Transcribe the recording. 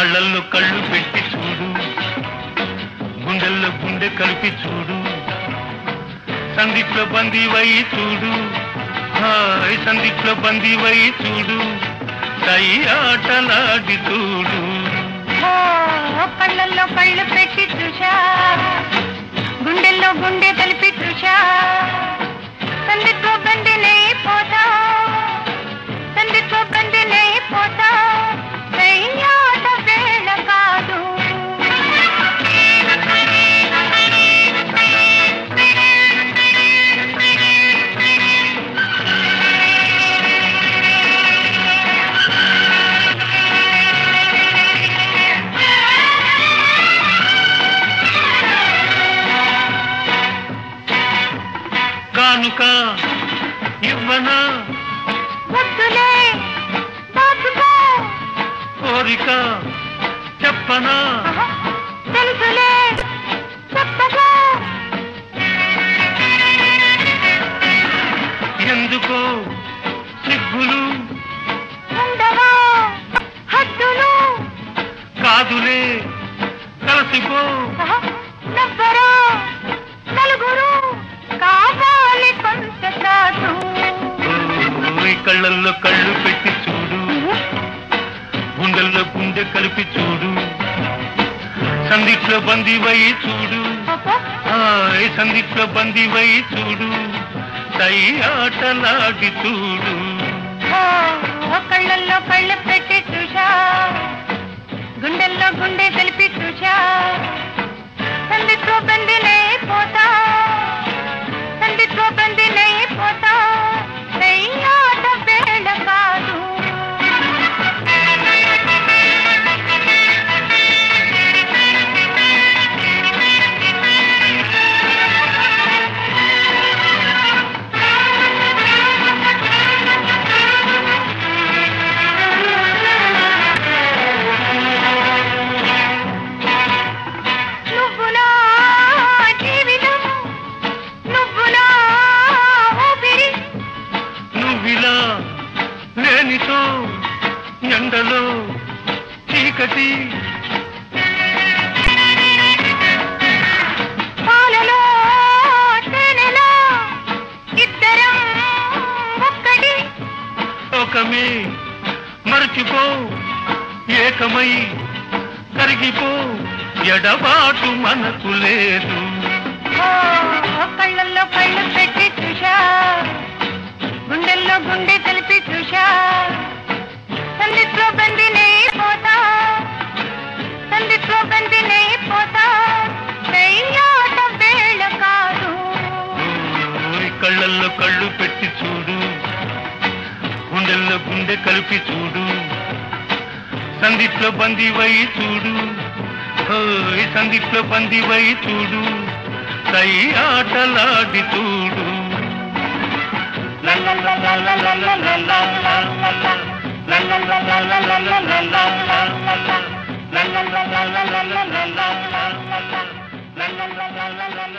కళ్ళల్లో కళ్ళు పెట్టి చూడు, గుండెల్లో గుండె కలిపి చూడు, సందిట్లో బందీవై చూడు, హాయ్ సందిట్లో బందీవై చూడు, సై ఆటలాడి చూడు. కళ్ళల్లో కళ్ళు పెట్టి చూశా, గుండెల్లో గుండె కలిపి చూశా, సందిట్లో బందినై పోతా, సందిట్లో బందినై పోతా, ఆట వేళ కాదు. కానుక ఇవ్వనా, వద్దులే దాచుకో, కోరిక చెప్పనా, తెలుసులే చెప్పగా, ఎందుకో సిగ్గులు ఉండవా హద్దులు, కాదులే కలిసిపో, నవ్వరా నలుగురు, కావాలి కొంత చాటు. కళ్ళల్లో కళ్ళు పెట్టి చూడు, గుండెల్లో గుండె కలిపి చూడు, సందిట్లో బందీవై చూడు, హాయ్ సందిట్లో బందీవై చూడు, సై ఆటలాడి చూడు. కళ్ళల్లో కళ్ళు పెట్టి చూశా, గుండెల్లో గుండె కలిపి చూశా, సందిట్లో బందినై పోతా, సందిట్లో బందినై పోతా, ఆట వేళ కాదు. నువ్వులా జీవితం, నువ్వులా ఊపిరి, నువ్విలా లేనితో ఎండలో చీకటి, పాలలో తేనెలా, ఇద్దరం ఒక్కటి, లోకమే మర్చిపో, ఏకమై కరిగిపో, ఎడబాటు మనకు లేదు. కళ్ళల్లో కళ్ళు పెట్టి చూశా, గుండెల్లో గుండె కలిపి చూశా, సందిట్లో బందినై పోతా, సందిట్లో బందినై పోతా, ఆట వేళ కాదు. కళ్ళల్లో కళ్ళు పెట్టి చూడు, గుండెల్లో గుండె కలిపి చూడు, సందిట్లో బందీవై చూడు, హాయ్ సందిట్లో బందీవై చూడు, సై ఆటలాడి చూడు. la